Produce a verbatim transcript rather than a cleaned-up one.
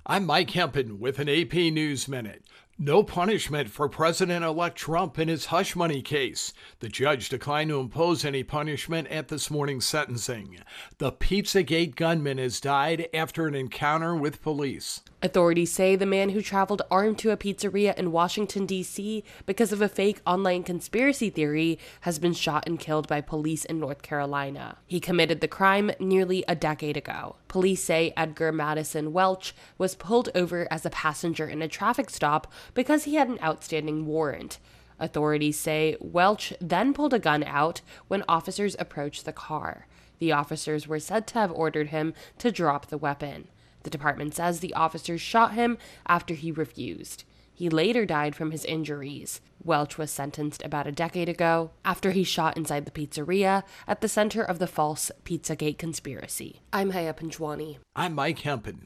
I'm Mike Hempen with an A P News Minute. No punishment for President-elect Trump in his hush money case. The judge declined to impose any punishment at this morning's sentencing. The Pizzagate gunman has died after an encounter with police. Authorities say the man who traveled armed to a pizzeria in Washington, D C because of a fake online conspiracy theory has been shot and killed by police in North Carolina. He committed the crime nearly a decade ago. Police say Edgar Madison Welch was pulled over as a passenger in a traffic stop because he had an outstanding warrant. Authorities say Welch then pulled a gun out when officers approached the car. The officers were said to have ordered him to drop the weapon. The department says the officers shot him after he refused. He later died from his injuries. Welch was sentenced about a decade ago after he shot inside the pizzeria at the center of the false Pizzagate conspiracy. I'm Haya Panjwani. I'm Mike Hempen.